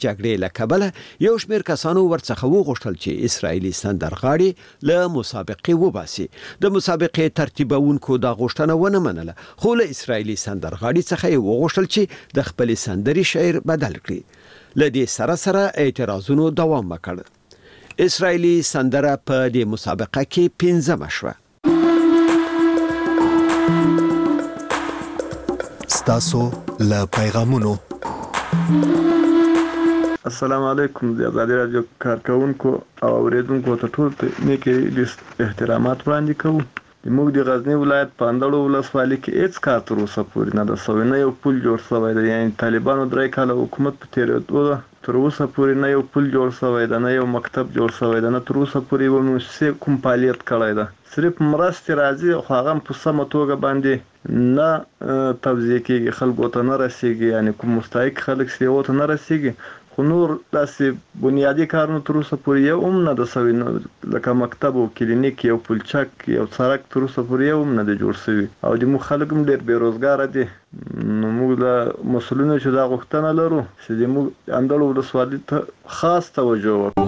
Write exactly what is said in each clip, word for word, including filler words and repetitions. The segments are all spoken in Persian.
جګړې له کبله یو شمېر کسانو ورڅخه وغوښتل چې اسرایلی سندرغاړي له مسابقې وباسي. د مسابقې ترتیبونکو دا غوښتنه ونه منله، خو له اسرایلی سندرغاړي څخه یې وغوښتل چې د خپل سندري شعر بدل کړي. له دې سره سره اعتراضونو دوام وکړ. اسرایلی سندره په دې مسابقه کې پنځمه شوه. ستاسو له پیغامونو. السلام علیکم. د آزادي رادیو کارکونکو او اوریدونکو ته ټول نیکې احترامات وړاندې کوو. موږ د غزنی ولایت په اندړو ولسوالۍ کې هیڅ کار تر اوسه پورې نه د سوی نه یو پل جوړ شوی دی. یعنې طالبانو درې کاله حکومت په تېرېدو ده، تر اوسه پورې نه یو پل جوړ شوی ده، نه یو مکتب جوړ شوی ده، نه تر اوسه پورې یوه موسسې کوم فعالیت کړی ده. صرف مرستې راځي خو هغه هم په سمه توګه باندې نه توزیع کېږي، خلکو ته نه رسېږي، یعنې کوم مستحق خلک چې هغو ته نه رسېږي. خو نور داسې بنیادي کارونه تر اوسه پورې یو هم نه ده سوی، لکه مکتب او کلینیک، یو پلچک، یو سړک تر اوسه پورې یو هم نه دی جوړ شوي. او د موږ خلک هم ډېر بېروزګاره دي. نو موږ له مسؤلینو چې دا غوښتنه لرو چې د موږ اندړو ولسوالۍ ته خاص توجه وکړو.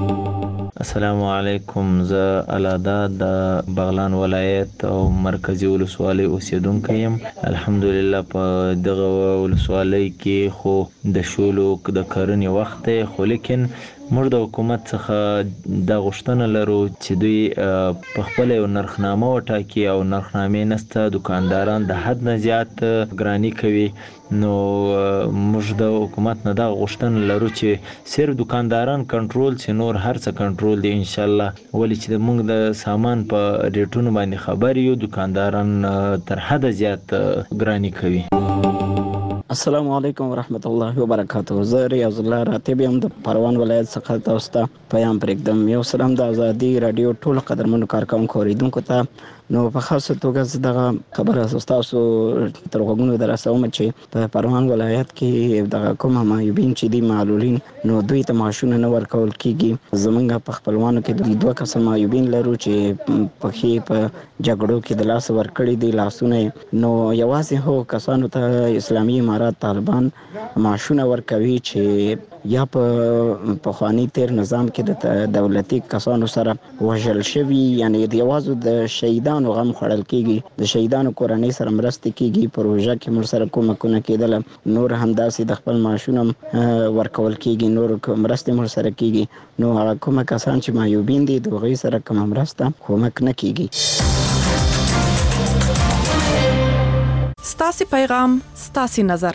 السلام علیکم. زه الادا د بغلان ولایت او مرکزی ولسوالۍ اوسیدونکی یم. الحمدلله په دغه ولسوالۍ کې خو د شولو د کرنې وخت دی، خو لیکن موږ د حکومت څخه د غوښتنه لرو چې دوی په خپل یو نرخنامه وټاکي او نرخنامې نسته دکانداران د حد نه زیات ګراني کوي. نو موږ د حکومت نه دا غوښتنه لرو چې صرف دکانداران کنټرول چې نور هر څه کنټرول دي ان شاء الله. ولې چې موږ د سامان په ریټونو باندې خبر یو، دکانداران تر حد زیات ګراني کوي. السلام علیکم ورحمت الله وبرکاته. زه ریاض الله راتب یم د پروان ولایت څخه تاسو ته پیغام پرېږدم. یو سلام د آزادي رادیو ټول قدرمنو کارکونکو اوریدونکو ته. نو په خاصه توګه زه دغه خبره تاسو تر غوږونو دررسوم چې په پروان ولایت کې دغه کوم معیوبین چې دي معلولین، نو دوی ته معاشونه نه ورکول کېږي. زمونږ په خپلوانو کې د دوه کسه معیوبین لرو چې پښې په جګړو کې د لاس ورکړي دي لاسونه. نو یوازې هو کسانو ته اسلامي امارات طالبان معاشونه ورکوي چې یا په پخواني تیر نظام کې د دولتي کسانو سره وژل شوي، یعنی د یوازې د شهیدانو غم خوړل کېږي، د شهیدانو کورنۍ سره مرستې کېږي. پروژه کې موږ سره کومکونه کېدل، نور همداسې د خپل معاشونه ورکول کېږي، نور مرستې موږ سره کېږي. نو هغه کومه کسان چې معیوبین دي د هغوی سره کومه مرسته کومک نه کېږي. ستاسې پیغام ستاسې نظر.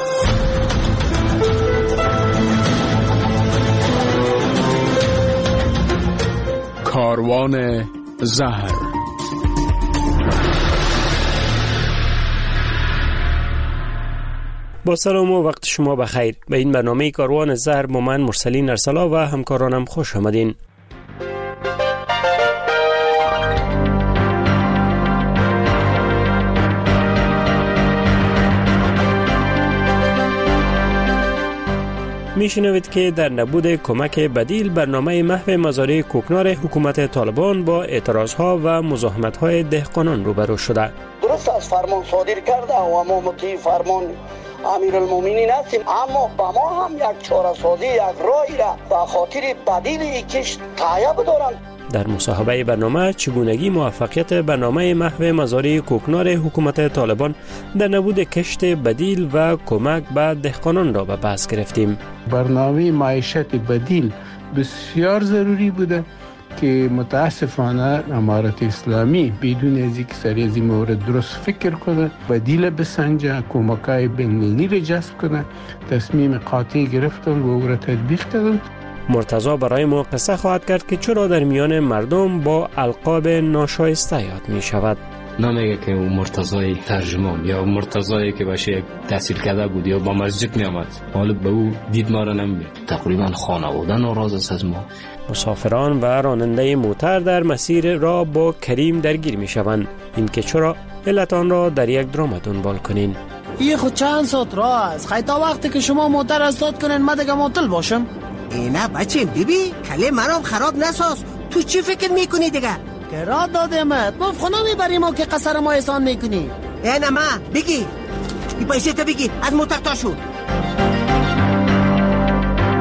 کاروان زهر. با سلام و وقت شما بخیر. به این برنامه کاروان زهر با من مرسلین ارسلا و همکارانم خوش آمدین. میشنوید که در نبود کمک بدیل برنامه محو مزارع کوکنار حکومت طالبان با اعتراضها و مزاحمت‌های دهقانان روبرو شده. درست از فرمان صادر کرده و ما مطیع فرمان امیرالمومنین هستیم، اما با ما هم یک چاره سازی، یک راهی را به خاطر بدیل کشت تایید دارند. در مصاحبه برنامه چگونگی موفقیت برنامه محو مزارع کوکنار حکومت طالبان در نبود کشت بدیل و کمک به دهقانان را به بحث گرفتیم. برنامه معیشت بدیل بسیار ضروری بوده که متاسفانه امارت اسلامی بدون از اینکه سر از این مورد درست فکر کنه، بدیل بسنجه، کمکای بین‌المللی را جذب کنه، تصمیم قاطع گرفتن و او را تطبیق کردن. مرتضی برای ما قصه خواهد کرد که چرا در میان مردم با القاب ناشایسته یاد می شود. نمیگه که اون مرتضی ترجمان یا مرتضی که باشه تحصیل کرده بود یا با مسجد می آمد، حالا به او دید ما را نمیده. تقریبا خانواده ناراض است از ما. مسافران و راننده موتر در مسیر را با کریم درگیر می شوند. این که چرا علت آن را در یک درام دنبال کنین. این خود چند ساعت راه است. خیلی تا وقتی که شما موتر استاد کنین من دیگه معطل باشم. نه بچه ببین کله منم خراب نساز. تو چی فکر میکنی دیگه؟ که را دادمت گفت خونه میبری ما که قصر ما احسان میکنی. ای نه ما بگی این پیسه تا بگی از موتر تا شو.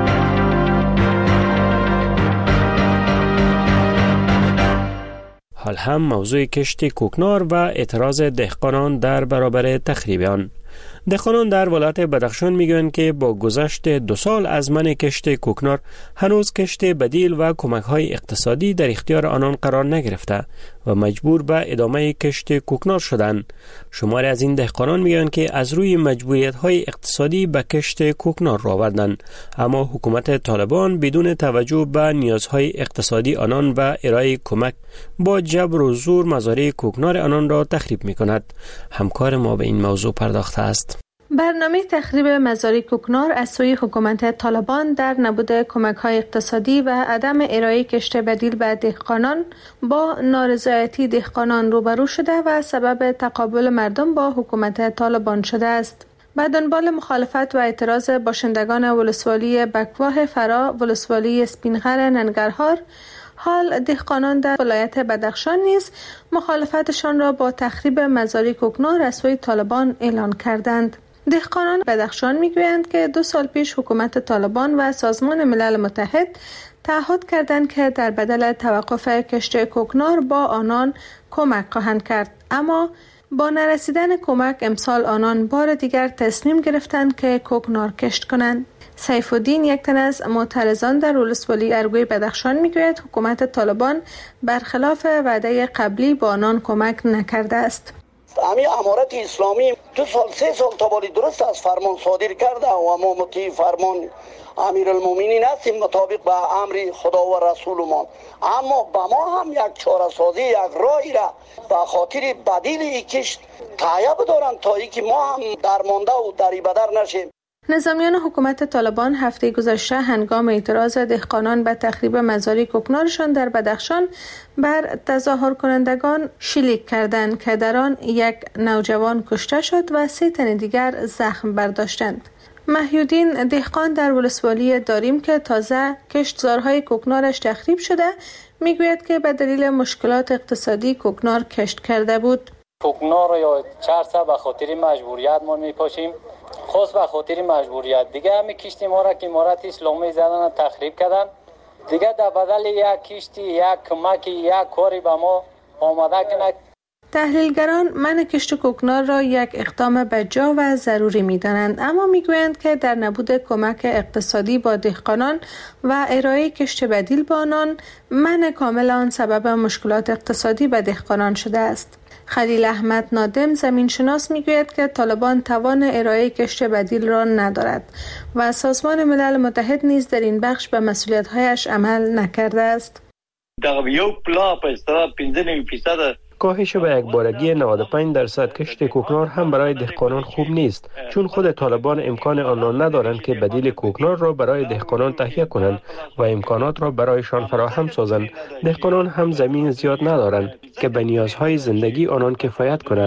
حال هم موضوع کشت کوکنار و اعتراض دهقانان در برابر تخریب آن. دهقانان در ولایت بدخشان میگویند که با گذشت دو سال از منع کشت کوکنار هنوز کشت بدیل و کمک‌های اقتصادی در اختیار آنان قرار نگرفته و مجبور به ادامه کشت کوکنار شدند. شماری از این دهقانان میگویند که از روی مجبوریت‌های اقتصادی به کشت کوکنار را آوردند، اما حکومت طالبان بدون توجه به نیازهای اقتصادی آنان و ارائه کمک با جبر و زور مزارع کوکنار آنان را تخریب می‌کند. همکار ما به این موضوع پرداخته است. برنامه تخریب مزارع کوکنار از سوی حکومت طالبان در نبود کمک‌های اقتصادی و عدم ارائه کشت بدیل به دهقانان با نارضایتی دهقانان روبرو شده و سبب تقابل مردم با حکومت طالبان شده است. به دنبال مخالفت و اعتراض باشندگان ولسوالی بکواه فرا، ولسوالی اسپینغر ننگرهار، حال دهقانان در ولایت بدخشان نیز مخالفتشان را با تخریب مزارع کوکنار از سوی طالبان اعلان کردند. دهقانان بدخشان میگویند که دو سال پیش حکومت طالبان و سازمان ملل متحد تعهد کردند که در بدل توقف کشت کوکنار با آنان کمک خواهند کرد، اما با نرسیدن کمک امسال آنان بار دیگر تصمیم گرفتند که کوکنار کشت کنند. سیف الدین، یک تن از معترضان در ولسوالی ارگوی بدخشان میگوید حکومت طالبان برخلاف وعده قبلی با آنان کمک نکرده است. همین امارت اسلامی دو سال سه سال تا بالی درست از فرمان صادر کرده و ما مطیع فرمان امیرالمومنین هستیم مطابق به امر خدا و رسول ما، اما به ما هم یک چاره سازی، یک راهی را به خاطر بدیل کشت تایید دارند تا اینکه ما هم درمانده و دریبدر نشیم. نظامیان حکومت طالبان هفته گذشته هنگام اعتراض دهقانان به تخریب مزارع کوکنارشان در بدخشان بر تظاهر کنندگان شلیک کردند که در آن یک نوجوان کشته شد و سه تن دیگر زخم برداشتند. محیودین دهقان در ولسوالی داریم که تازه کشتزارهای کوکنارش تخریب شده میگوید که به دلیل مشکلات اقتصادی کوکنار کشت کرده بود. کوکنار یا چرسه به خاطر مجبوریت ما میپاشیم، خاص به خاطر مجبوریت دیگه همین کشتی ما را که امارت اسلامی زدن تخریب کردن، دیگه در بدل یک کشتی یک کمک یک کاری به ما آماده کنند. تحلیلگران منع کشت کوکنار را یک اقدام بجا و ضروری می‌دانند، اما می‌گویند که در نبود کمک اقتصادی با دهقانان و ارائه کشت بدیل با آنان، منع کامل آن سبب مشکلات اقتصادی به دهقانان شده است. خلیل احمد نادم زمینشناس میگوید که طالبان توان ارائه کشت بدیل را ندارد و سازمان ملل متحد نیز در این بخش به مسئولیت‌هایش عمل نکرده است. در یو پلا په اصطلاح پنځه نیم فیصد کاهش به یک بارگی نود و پنج درصد کشت کوکنار هم برای دهقانان خوب نیست، چون خود طالبان امکان آن را ندارند که بدیل کوکنار را برای دهقانان تهیه کنند و امکانات را برایشان فراهم سازند. دهقانان هم زمین زیاد ندارند که به نیازهای زندگی آنان کفایت کند.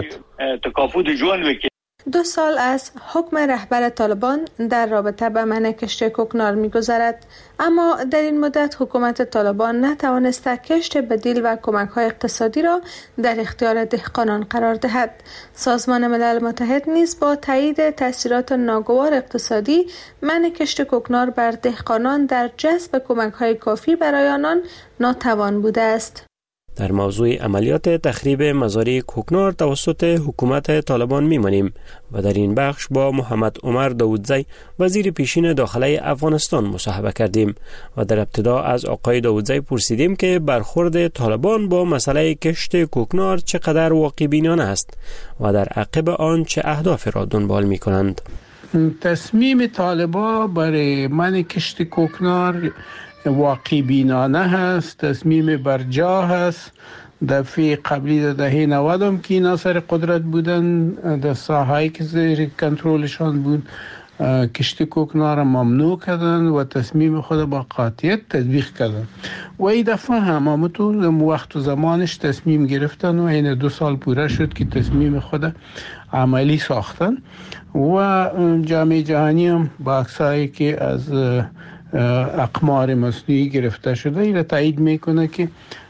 دو سال از حکم رهبر طالبان در رابطه با منع کشت کوکنار می‌گذرد، اما در این مدت حکومت طالبان نتوانسته کشت بدیل و کمک‌های اقتصادی را در اختیار دهقانان قرار دهد. سازمان ملل متحد نیز با تایید تاثیرات ناگوار اقتصادی منع کشت کوکنار بر دهقانان در جذب کمک‌های کافی برای آنان ناتوان بوده است. در موضوع عملیات تخریب مزارع کوکنار توسط حکومت طالبان میمانیم و در این بخش با محمد عمر داودزی وزیر پیشین داخلی افغانستان مصاحبه کردیم و در ابتدا از آقای داودزی پرسیدیم که برخورد طالبان با مسئله کشت کوکنار چقدر واقع بینانه است و در عقب آن چه اهداف را دنبال می کنند. تصمیم طالبان برای منع کشت کوکنار واقعی بینانه هست، تصمیم برجا هست. دفعه قبلی در دهه نود هم که اینا سر قدرت بودن، در ساحه‌ای که زیر کنترلشان بود کشت کوکنار ممنوع کردن و تصمیم خود با قاطعیت تطبیق کردن و این دفعه هم همونطور وقت و زمانش تصمیم گرفتن و این دو سال پوره شد که تصمیم خود عملی ساختن و جامعه جهانی هم با عکسایی که از اقمار مصنوعی گرفته شده این را تایید میکنه که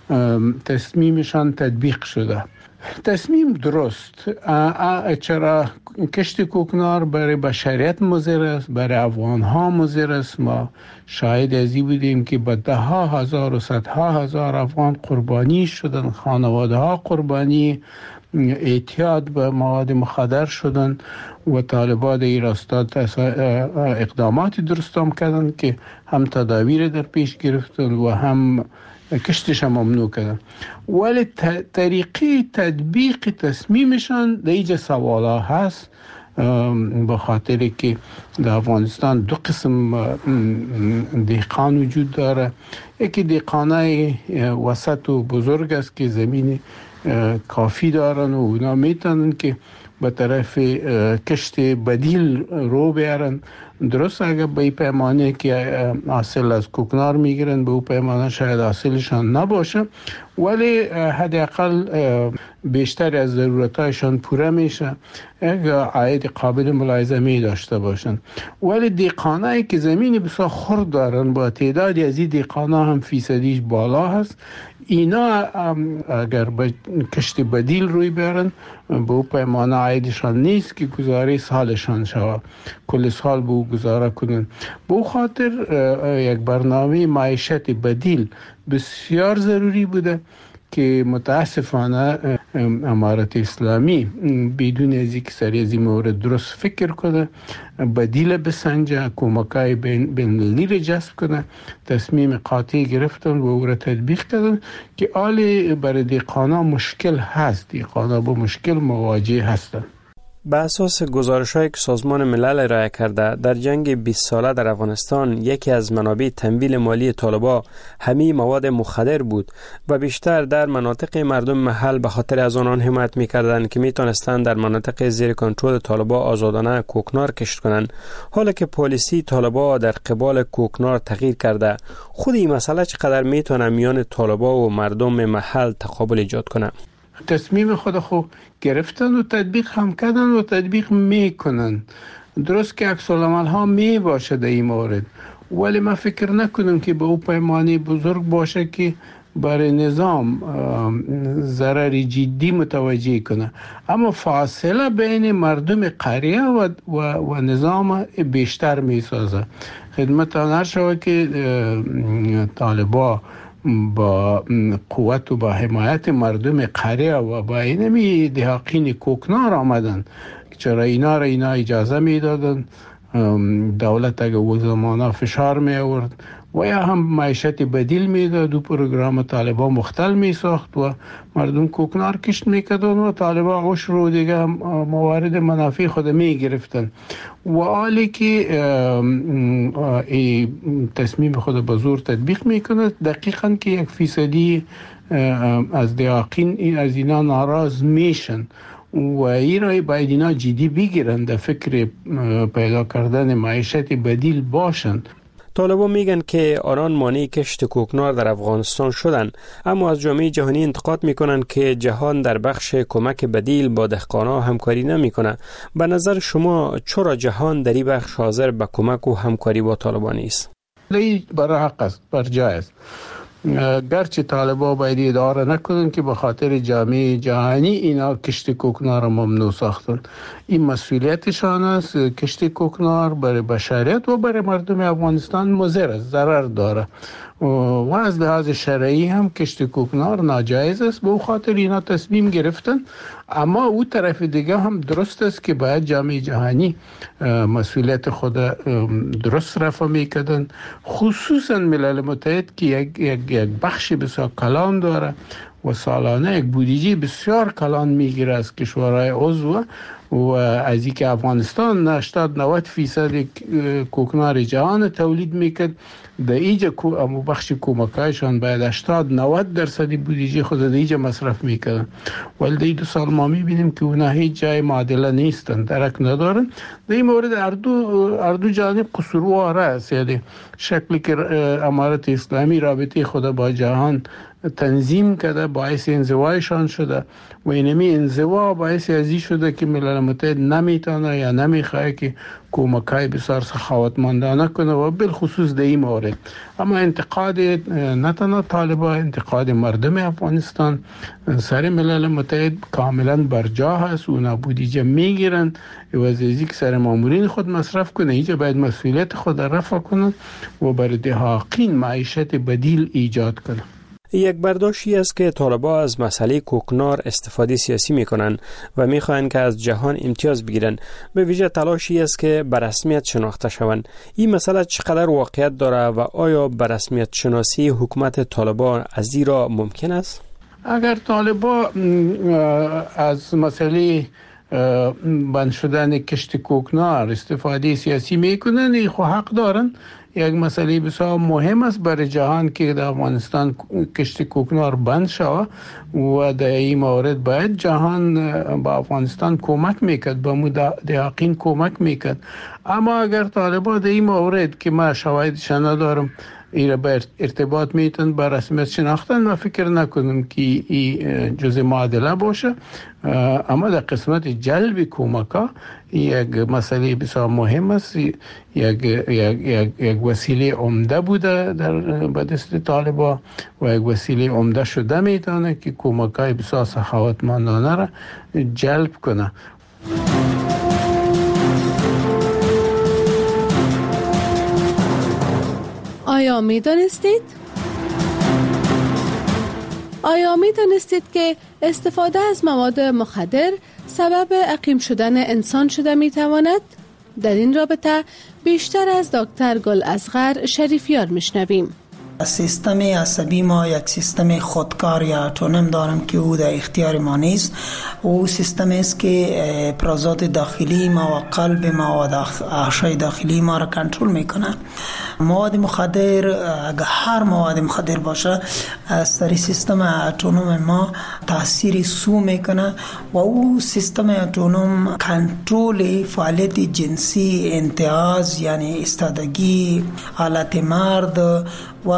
تصمیمشان تطبیق شده. تصمیم درست. چرا کشت کوکنار برای بشریت مضر است، برای افغان ها مضر است. ما شاهد ازی بودیم که به ده ها هزار و صدها هزار افغان قربانی شدن، خانواده ها قربانی، اعتیاد به مواد مخدر شدن و طالبان در راستا اقدامات درست هم کردن که هم تدابیر در پیش گرفتن و هم کشتش هم ممنوع کردن. ولی طریقه تطبیق تصمیمشان در اینجا سوالا هست، به خاطر که در افغانستان دو قسم دهقان وجود داره. یکی دهقانای وسط و بزرگ است که زمین کافی دارن و اونا میتونن که به طرف کشت بدیل رو بیارن. درست اگر به پیمانه که حاصل از کوکنار میگیرن به او پیمانه شاید حاصلشان نباشه، ولی حداقل بیشتر از ضرورتایشان پوره میشه، یک عاید قابل ملاحظه می داشته باشن. ولی دهقانایی که زمین بسیار خرد دارن، با تعدادی از این دهقانا هم فیصدیش بالا هست، اینا اگر به کشت بدیل روی بیارن به او پیمانه عایدشان نیست که گزاره سالشان شود، کل سال به او گزاره کنن. به او خاطر یک برنامه معیشت بدیل بسیار ضروری بوده که متاسفانه امارت اسلامی بدون از اینکه سر از این مورد درست فکر کنه، بدیل بسنجه، کمکای بین‌المللی را جذب کنه، تصمیم قاطع گرفتن و او را تطبیق کردن که آل برای دهقانا مشکل هست، دهقانا با مشکل مواجه هستن. به اساس گزارش‌هایی که سازمان ملل ارائه کرده، در جنگ بیست ساله در افغانستان یکی از منابع تمویل مالی طالبان همین مواد مخدر بود و بیشتر در مناطق مردم محل به خاطر از آنان حمایت می‌کردند که می‌توانستند در مناطق زیر کنترل طالبان آزادانه کوکنار کشت کنند. حالا که پالیسی طالبان در قبال کوکنار تغییر کرده، خود این مسئله چقدر می‌تونه میان طالبان و مردم محل تقابل ایجاد کنه؟ تصمیم خود خوب گرفتن و تطبیق هم کردن و تطبیق میکنن. درست که عکس العمل ها می باشه در این مورد، ولی من فکر نکنم که به او پیمانه بزرگ باشه که برای نظام ضرر جدی متوجه کنه. اما فاصله بین مردم قریه و, و, و نظام بیشتر می سازه. خدمت آن شود که طالبان با قوت و با حمایت مردم قریه و با اینمی دهقین کوکنار آمدن، چرا اینا را اینا اجازه می دادن، دولت اگه او زمانه فشار می آورد و یا هم معیشت بدیل می داد و پروگرام طالبان مختل می ساخت و مردم کوکنار کشت می کردن و طالبان عشر رو دیگه موارد منافع خود می گرفتن. و حالی که تصمیم خود به زور تطبیق می کند، دقیقاً که یک فیصدی از دهقین از اینا ناراض میشن و این رای باید اینا جدی بگیرن، در فکر پیدا کردن معیشت بدیل باشن. طالبان میگن که آنان مانع کشت کوکنار در افغانستان شدن، اما از جامعه جهانی انتقاد میکنن که جهان در بخش کمک بدیل با دهقانا همکاری نمیکنه. به نظر شما چرا جهان در این بخش حاضر به کمک و همکاری با طالبان نیست؟ این برای حق است، بر جای است. گرچه طالبان باید اداره نکنن که به خاطر جامعه جهانی اینا کشت کوکنار را ممنوع ساختن. این مسئولیتشان است. کشت کوکنار برای بشریت و برای مردم افغانستان مضر است، ضرر داره و از لحاظ شرعی هم کشت کوکنار ناجایز است. به خاطر اینا تصمیم گرفتن. اما او طرف دیگه هم درست است که باید جامعه جهانی مسئولیت خود درست رفع میکردن، خصوصا ملل متحد که یک, یک, یک بخش بسیار کلان داره و سالانه یک بودجه بسیار کلان میگیره از کشورهای عضو و از اینکه افغانستان هشتاد نود فیصد کوکنار جهان تولید میکرد، در اینجا بخش کمکایشان باید هشتاد نود درصد بودجه خود در اینجا مصرف میکردن. ولی در این دو سال ما میبینیم که اونا هیچ جای معادله نیستن، درک ندارن. در این مورد اردو اردو جانب قصوروار است. یعنی شکلی که امارت اسلامی رابطه خود با جهان تنظیم کرده، باعث انزوایشان شده و اینمی انزوا باعث ازی شده که ملل متحد نمیتونه یا نمیخواه که کمکای بسیار سخاوتمندانه کنه و بالخصوص در این مورد. اما انتقاد نه تنها طالبان، انتقاد مردم افغانستان سر ملل متحد کاملا برجا هست و نابودیجه میگیرن و از ازی که سر مامورین خود مصرف کنه، اینجا باید مسئولیت خود رفع کنن و بر دهاقین معیشت بدیل ایجاد کنن. یک برداشتی است که طالبان از مسئله کوکنار استفاده سیاسی میکنند و میخواهند که از جهان امتیاز بگیرند، به ویژه تلاشی است که به رسمیت شناخته شوند. این مسئله چقدر واقعیت داره و آیا به رسمیت شناسی حکومت طالبان از این را ممکن است؟ اگر طالبان از مسئله بند شدن کشت کوکنار استفاده سیاسی میکنن، خو حق دارن. یک مسئله بسیار مهم است برای جهان که در افغانستان کشت کوکنار بند شود و در این مورد باید جهان با افغانستان کمک میکرد، با مدعقین کمک میکرد. اما اگر طالبان در این مورد که ما شواهدش ندارم این با ارتباط میتن با رسمیت شناختن، ما فکر نکنم که این جزء معادله باشه. اما در قسمت جلب کمکا یک مسئله بسیار مهم است، یک یک یک یک وسیله عمده بوده در به دست طالبان و یک وسیله عمده شده میتونه که کمکای بسیار سخاوتمندانه را جلب کنه. آیا می دانستید؟ آیا می دانستید که استفاده از مواد مخدر سبب عقیم شدن انسان شده می تواند؟ در این رابطه بیشتر از دکتر گل اصغر شریفیار می شنویم. سیستم عصبی ما یک سیستم خودکار یا اتونوم دارم که او در اختیار ما نیست. او سیستم است که افرازات داخلی ما و قلب ما و احشای داخلی ما را کنترل میکنه. مواد مخدر، اگر هر مواد مخدر باشه، از سر سیستم اتونوم ما تاثیر سو میکنه و او سیستم اتونوم کنترل فعالیت جنسی، انتعاض یعنی استادگی، حالت مرد و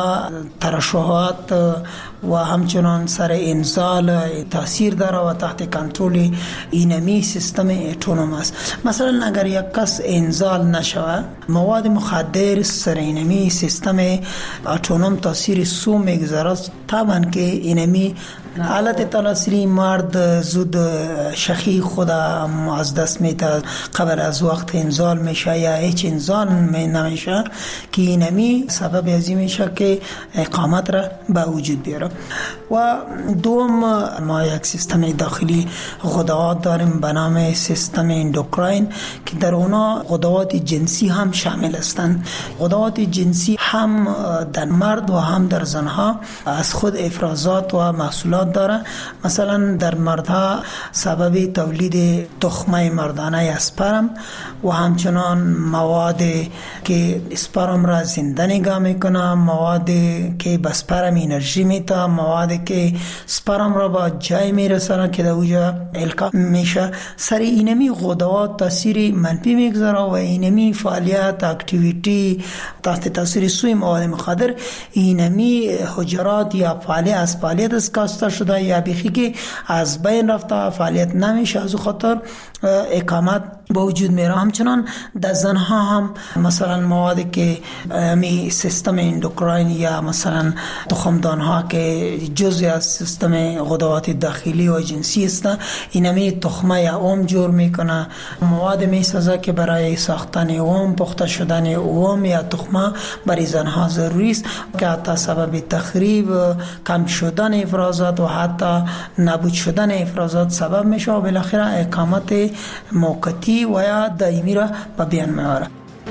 ترشحات و همچنان سر انزال تاثیر داره و تحت کنترل اینمی سیستم اتونوم است. مثلا اگر یک کس انزال نشوه، مواد مخدر سر اینمی سیستم اتونوم تاثیر سو میگذاره، طبعا که اینمی حالت تناسلی مرد زود شخی خود از دست میده، قبل از وقت انزال میشه یا هیچ انزال نمیشه که اینمی سبب ازی میشه که اقامت را به وجود بیاره. و دوم ما یک سیستم داخلی غدوات داریم به نام سیستم اندوکراین که در اونا غدوات جنسی هم شامل هستند. غدوات جنسی هم در مرد و هم در زنها از خود افرازات و محصولات داره. مثلا در مردها سبب تولید تخمه مردانه اسپرم و همچنان مواد که اسپرم را زنده نگاه میکنه، مواد که به اسپرم انرژی میده، مواد که اسپرم را با جای میرسانه که در اوجا القا میشه. سر اینمی غدوات تاثیر منفی میگذاره و اینمی فعالیت اکتیویتی تحت تاثیر سوی مواد مخدر اینمی حجرات یا فعالیت از فعالیت اسکاسته شده یا بیخی که از بین رفته فعالیت نمیشه، از خاطر اقامت با وجود میره. همچنان در زنها هم مثلا موادی که می سیستم اندوکراین یا مثلا تخمدان ها که جزء از سیستم غدوات داخلی و جنسی است، اینمی تخمه یا اوم جور میکنه. مواد میسازه که برای ساختن اوم، پخته شدن اوم یا تخمه برای زنها ضروری است که حتی سبب تخریب، کم شدن افرازات و حتی نابود شدن افرازات سبب میشه و بالاخره اقامت موقتی و یا دائمی را به بیان میاره.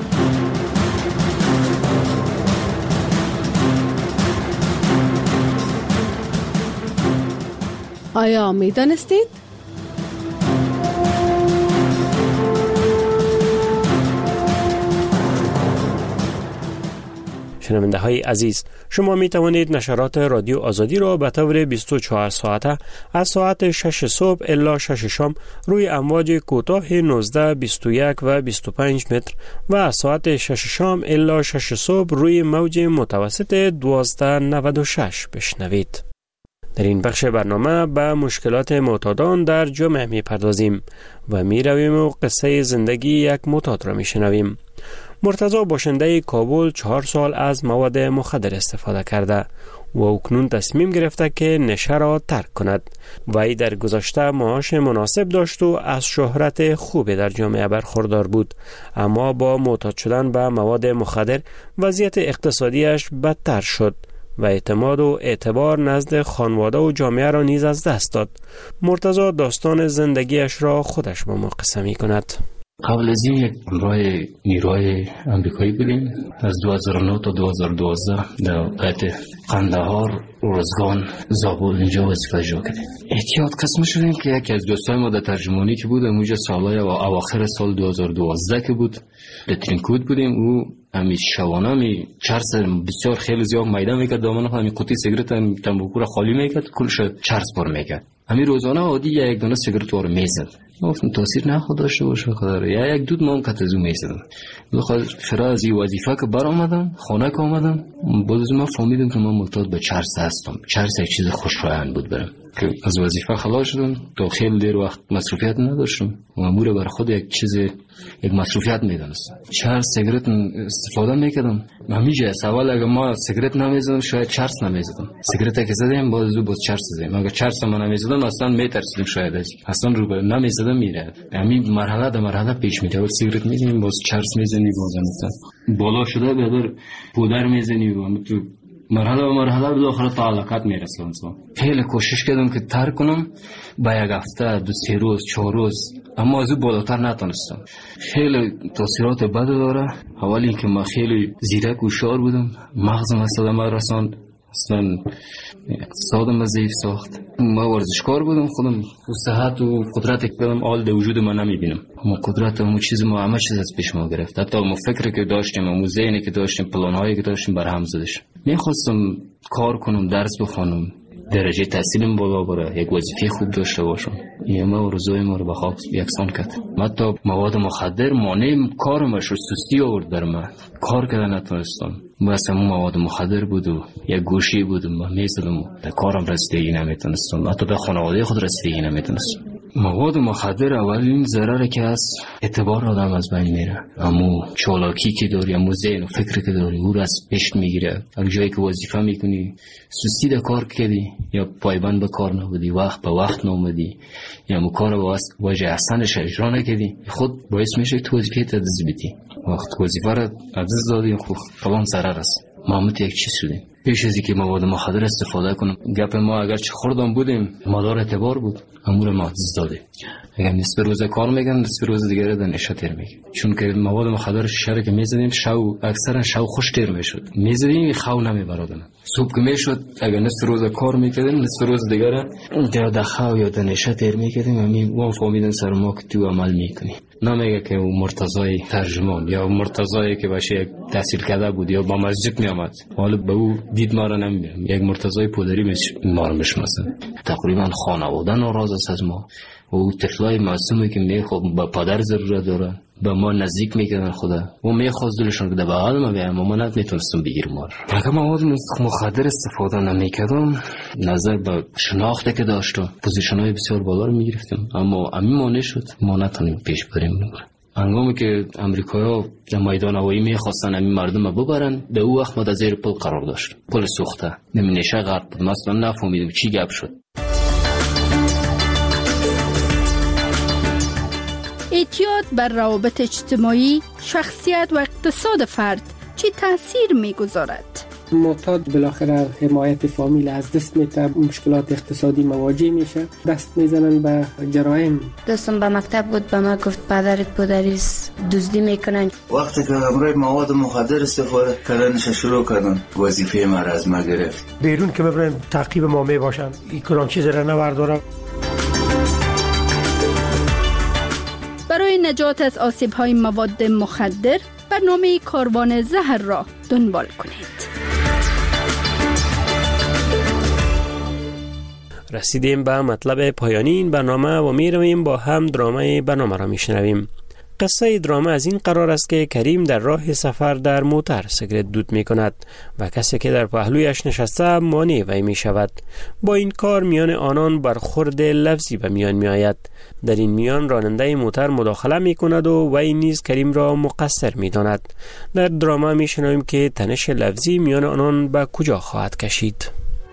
آیا می دانستید؟ شنونده های عزیز، شما می توانید نشرات رادیو آزادی را به طور بیست و چهار ساعته از ساعت شش صبح الی شش شام روی امواج کوتاه نوزده، بیست و یک و بیست و پنج متر و از ساعت شش شام الی شش صبح روی موج متوسط دوازده نود و شش بشنوید. در این بخش برنامه به مشکلات معتادان در جامعه می پردازیم و می رویم و قصه زندگی یک معتاد را می شنویم. مرتضی باشنده کابل چهار سال از مواد مخدر استفاده کرده و اکنون تصمیم گرفته که نشه را ترک کند. وی در گذشته معاش مناسب داشت و از شهرت خوبی در جامعه برخوردار بود، اما با معتاد شدن به مواد مخدر وضعیت اقتصادیش بدتر شد و اعتماد و اعتبار نزد خانواده و جامعه را نیز از دست داد. مرتضی داستان زندگیش را خودش با ما قصه می کند. قبل از این یک همراه نیروهای امریکایی بودیم. از دو هزار و نه تا دو هزار و دوازده در قطع قندهار، ارزگان، زابل اینجا وظیفه اجرا کردیم. احتیاط قسم شدیم که یکی از دوستای ما در ترجمانی که بود اونجا سالهای و اواخر سال دو هزار و دوازده که بود در ترینکود بودیم. او همی شوانه می چرس بسیار خیلی زیاد میده میکرد، دامنه همی قوطی سیگرت هم تنباکو را خالی میکرد، کلش چرس پر میکرد. همی روزانه عادی یک دانه سیگرت رو میزد. گفتم تاثیر نخواد داشته باشه خدا، یا یک دود ما هم کت از اون میزدم. بخاطر فرا از این وظیفه که بر آمدم، خانه که آمدم، باز من فهمیدم که من معتاد به چرس هستم. چرس یک چیز خوشایند بود برام. که از وظیفه خلاص شدم، تا خیلی دیر وقت مصروفیت نداشتم و امور بر خود یک چیز یک مصروفیت میدونستم. چرس سیگرت استفاده میکردم. همیشه اول اگه ما سیگرت نمیزدم شاید چرس نمیزدم. سیگرت که زدیم باز دو باز چرس زدیم. اگه چرس ما نمیزدم اصلا میترسیدم شاید از اصلا رو به نمیزدم میره. همین مرحله در مرحله پیش میره. اول سیگرت میزنیم باز چرس میزنیم باز مثلا بالا شده بدر پودر میزنیم و تو مرحله و مرحله به آخر تا علاقات میرسه انسان. خیلی کوشش کردم که ترک کنم با یک هفته دو سه روز چهار روز، اما از او بالاتر نتونستم. خیلی تاثیرات بد داره. اولی که من خیلی زیرک و شار بودم، مغزم اصلا ما رساند، اصلا اقتصادم ضعیف ساخت. ما ورزشکار بودم، خودم صحت و قدرت که دارم آل در وجود ما نمیبینم، اما قدرت همون چیز ما همه چیز از پیش ما گرفت. حتی ما فکر که داشتیم، همون ذهنی که داشتیم، پلانهایی که داشتیم بر هم زدش. میخواستم کار کنم، درس بخونم، درجه تحصیلم بالا بره، یک وظیفه خوب داشته باشم. این ما روزای ما رو به خواب یکسان کرد. حتی مواد مخدر مانع کارم شد، سستی آورد بر من، کار کردن نتونستم. بس همون مواد مخدر بود و یک گوشی بود و من میزدم و در کارم رسیدگی نمیتونستم، حتی به خانواده خود رسیدگی نمیتونستم. مواد مخدر اولین ضرر که هست اعتبار آدم از بین میره. اما چالاکی که داری، اما ذهن و فکر که داری او را از پیش میگیره. اگه جایی که وظیفه میکنی سستی در کار کردی یا پایبند به کار نبودی، وقت به وقت نامدی یا مو کار با وجه احسنش اجرا نکردی، خود باعث میشه تو وظیفه تدز بدی. وقت وظیفه را عزیز دادی خب کلان ضرر است. ما یک چیز شدیم پیش از اینکه مواد مخدر استفاده کنم. گپ ما اگر چه خوردم بودیم مدار اعتبار بود، امور ما عزیز داده. اگر نصف روز کار میگن نصف روز دیگه در نشه تیر میگن، چون که مواد مخدر شهر که میزدیم شو اکثرا شو خوش تیر میشد، میزدیم خو نمیبرادن. صبح که میشد اگر نصف روز کار میکردیم نصف روز دیگه در دخاو یا در نشه تیر میکردیم. همین وام فهمیدن سر ما که تو عمل میکنی. نمیگه که مرتضی ترجمان یا مرتضی که باشه یک تحصیل کرده بود یا با مسجد میامد، حالا به او دید ما را نمیبینم. یک مرتضی پودری ما رو میشناسن. تقریبا خانواده ناراض است از ما و او طفلای معصومی که میخواد با پدر ضرورت داره به ما نزدیک میکنن خدا و میخواست دلشون که در بغل ما بیایم، اما نمیتونستم بگیرم ما. اگه مواد مخدر استفاده نمیکردم نظر به شناخته که داشتم پوزیشن‌های بسیار بالا رو میگرفتم، اما همین مانع شد ما نتونیم پیش بریم. هنگامی که امریکایی‌ها در میدان هوایی میخواستن همین مردم رو ببرن، در اون وقت ما در زیر پل قرار داشت، پل سوخته نمیشه غرق بود، مثلا نفهمیدم چی گپ شد. اعتیاد بر روابط اجتماعی، شخصیت و اقتصاد فرد چه تأثیر میگذارد؟ معتاد بالاخره حمایت فامیل از دست میده، مشکلات اقتصادی مواجه میشه، دست میزنن به جرایم. دوستم به مکتب بود به ما گفت پدرت پدریست دزدی میکنن. وقتی که همراه مواد مخدر استفاده کردنش شروع کردن وظیفه ما را از ما گرفت. بیرون که ببرن تعقیب ما میباشن، این کلان چیز را نوردارم. برای نجات از آسیب‌های مواد مخدر برنامه کاروان زهر را دنبال کنید. رسیدیم به مطلب پایانی این برنامه و می رویم با هم درامه برنامه را می شنویم. قصه دراما از این قرار است که کریم در راه سفر در موتر سیگرت دود می کند و کسی که در پهلویش نشسته مانع وی می شود. با این کار میان آنان برخورد لفظی به میان می آید. در این میان راننده موتر مداخله می کند و وی نیز کریم را مقصر می داند. در دراما می شنویم که تنش لفظی میان آنان به کجا خواهد کشید.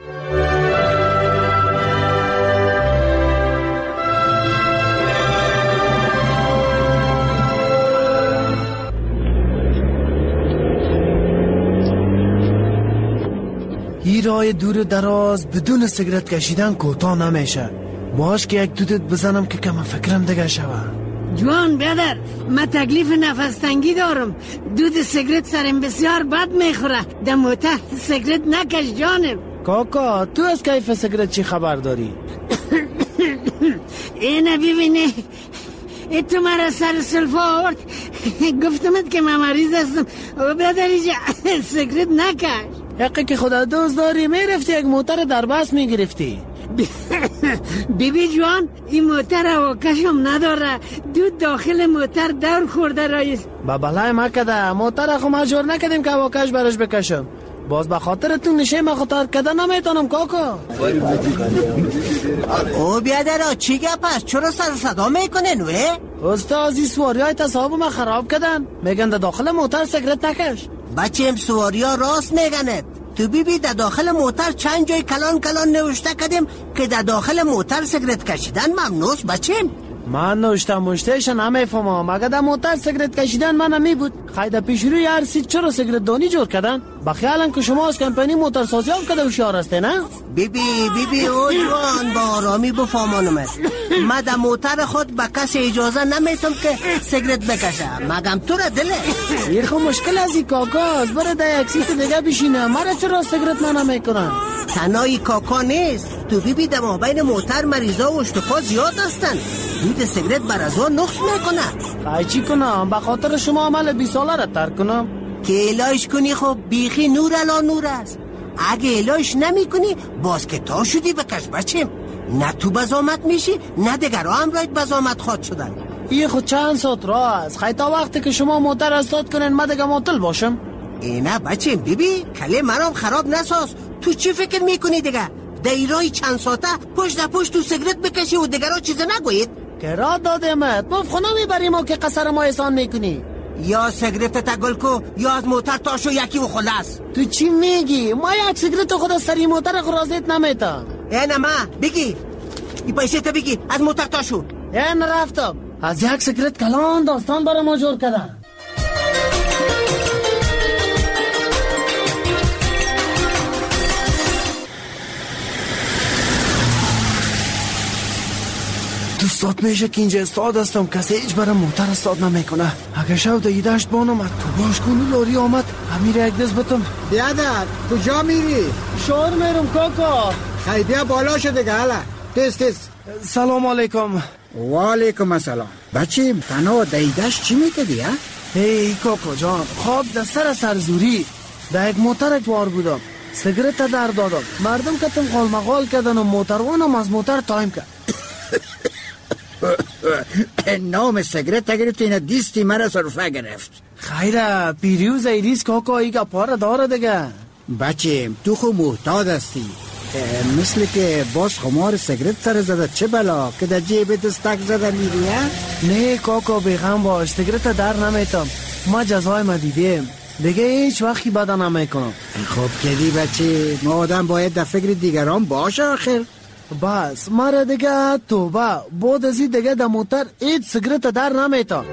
این راه دور دراز بدون سیگرت کشیدن کوتاه نمیشه. باش که یک دودت بزنم که کم فکرم دیگه شوه. جوان بیادر، من تکلیف نفس تنگی دارم. دود سیگرت سرم بسیار بد میخوره. در موتر سیگرت نکش جانم. کاکا تو از کیف سیگرت چی خبر داری؟ اینه ببینه، ای تو مرا سر سلفا آورد. گفتمت که من مریض هستم و بیادر اینجا سیگرت نکش. حقی که خدا دوست داری میرفتی یک موتر در بس میگرفتی. بی بی جوان، این موتر هواکشم نداره. دود داخل موتر دور خورده رئیس. با بلای ما کده موتر خو مجبور نکدیم که هواکش برش بکشم. باز به خاطر تو نشه ما خطر کده نمیتونم کاکا. او بیادر چی گپ است؟ چرا سر صدا میکنه نوه؟ استاد این سواری های تصاحب ما خراب کردن. میگن در داخل موتر سیگرت نکش. بچه ام سواری ها راست میگنت. تو بی بی در داخل موتر چند جای کلان کلان نوشته کردیم که در داخل موتر سیگرت کشیدن ممنوعه بچه. من نوشتم مشتهش نمیفهمم. اگه در موتر سیگرت کشیدن من نمی بود. خیلی پیش روی هر سیت چرا سیگرت دانی جور کردن؟ بخیالن که شما از کمپانی موتر سازی هم کده هوشیار هسته نه؟ بی بی بی بی او جوان با آرامی بفهمانم. من در موتر خود به کسی اجازه نمیتم که سیگرت بکشه. مگم تو را دله. این خو مشکل از این کاکاست. بره در یک سیت دیگه بشینه. مرا چرا سیگرت من نمیکنن؟ تنهایی کاکا نیست. تو بی بی در مابین موتر مریضا و اشتفا زیاد هستن. دود سیگرت بر از آن نقص میکنه. ای چی کنم؟ به خاطر شما عمل بی ساله را ترک کنم؟ که الهش کنی خب بیخی نور الا نور است. اگه الهش نمی کنی باز که تا شدی بکش بچیم. نه تو بزامت میشی نه دیگر هم راید بزامت خواد شدن. این خود چند ساعت راه است. خیلی تا وقتی که شما موتر استاد کنین من دیگه معطل باشم. اینه بچیم بیبی کله منم خراب نساز. تو چی فکر میکنی دیگه؟ دیرای چند ساعته پشت در پشت تو سیگرت بکشی و دیگرها چیز نگوید؟ که را دادمت مف خونه میبری ما که قصر ما احسان میکنی. یا سیگرت تا گل کو یا از موتر تاشو یکی و خلاص. تو چی میگی؟ ما یک سیگرت خود از سری موتر خرازیت نمیتا. اینه ما بگی این پیسه تا بگی از موتر تاشو. این رفتم از یک سیگرت کلان داستان برای ما جور کردن. دوستات میشه که اینجا استاد هستم. کسی هیچ برای موتر استاد نمیکنه. اگه شو دا ایداشت بانم تو باش کنو لاری آمد امیر یک دست بتم. بیادر کجا میری؟ شهر میرم کاکا. خیلی بیا بالا شده گله. دست دست. سلام علیکم. و علیکم السلام. بچیم تنها دا ایداشت چی میکدی ها؟ هی کاکا جان خواب در سر سرزوری در یک موتر اکوار بودم. سیگرت در دادم. مردم کتم خال مقال کردن و موتروانم از موتر تایم کرد. نام سیگرت گرفت اینا دیستی مرا صرفه گرفت. خیره پیریوز ایریز کاکا ایگا پاره داره دیگه. بچه تو خو محتاط هستی. مثل که باز خمار سیگرت سر زده چه بلا که در جیب دستک زده میری ها؟ نه کاکا بیغم باش سیگرت در نمیتم. ما جزای ما دیدیم دیگه هیچ وقتی بدا نمیکنم. خب کدی بچه ما آدم باید در فکر دیگران باشه آخر. بس مرا دیگه توبه بود ازی دیگه در موتر ایت سیگرت در نمیتا.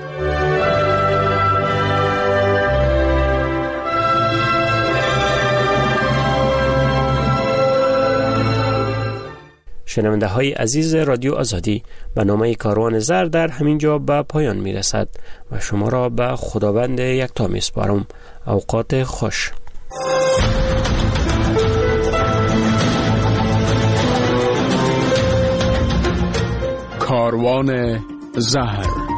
شنونده های عزیز رادیو آزادی، برنامه کاروان زر در همینجا به پایان می رسد و شما را به خداوند یکتا می سپارم. اوقات خوش. کاروان زهر